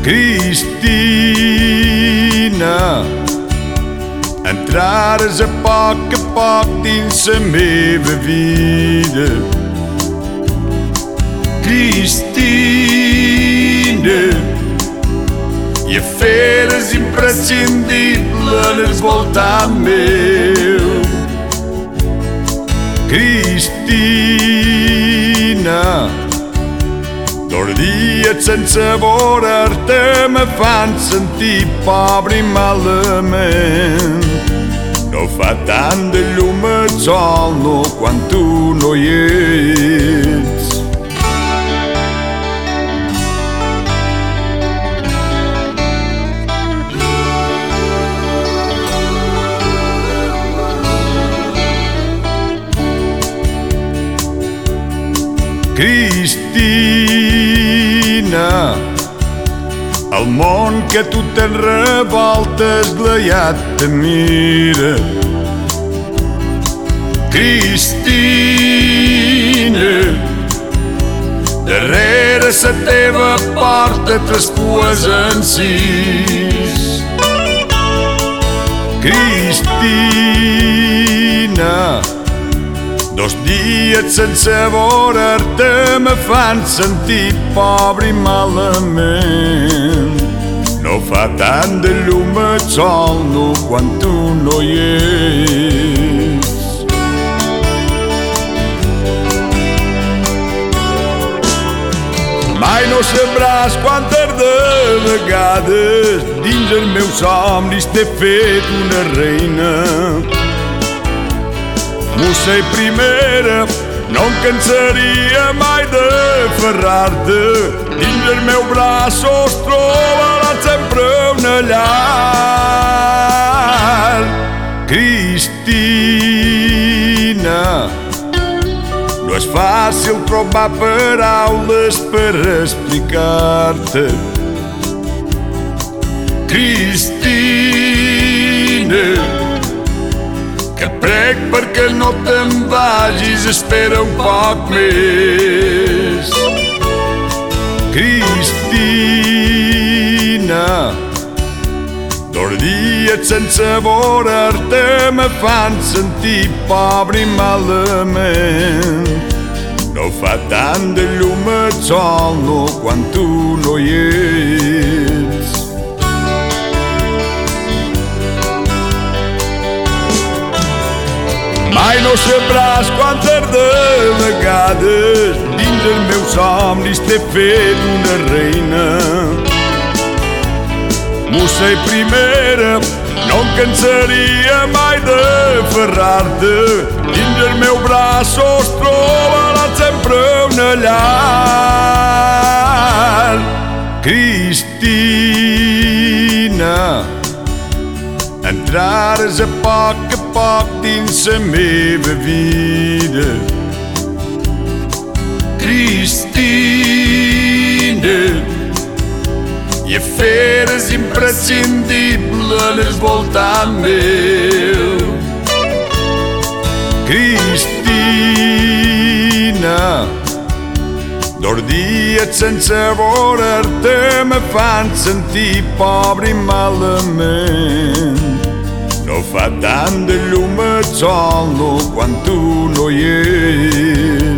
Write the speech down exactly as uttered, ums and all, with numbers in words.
Cristina, entrares a poc a poc dins la meva vida. Cristina, i a feres imprescindible en el voltant meu. Cristina, dos dies sense veure-te me fan sentir pobre i malament. No fa tant de llum el sol, no, quan tu no hi ets. Cristina, el món que tu te'n revoltes glaiat te mira. Cristina, darrere la teva porta traspues en sis. Cristina, dos dies sense veure-te me fan sentir pobre i malament. No fa tant de llum el sol, no, quan tu no hi ets. Mai no sabràs quantes de vegades dins els meus somnis t'he fet una reina. Mussa i primera, no em cansaria mai d'aferrar-te. Dins els meus braços trobaràs sempre una llar. Cristina, no és fàcil trobar paraules per explicar-te. Cristina, que prec perquè no te'n vagis, espera un poc més. Cristina, dos dies sense veure-te me fan sentir pobre i malament. No fa tant de llum el sol, no, quan tu no hi ets. Mai no sabràs quantes de vegades dins els meus somnis t'he fet una reina. Mussa i primera, no em cansaria mai d'aferrar-te. Dins els meus braços trobaràs sempre una llar. Cristina, entrares a poc a poc dins la meva vida. Cristina, i a feres imprescindible en el voltant meu. Cristina, dos dies sense veure-te me fan sentir pobre i malament. No fa tant de llum el sol, no, quan tu no hi ets.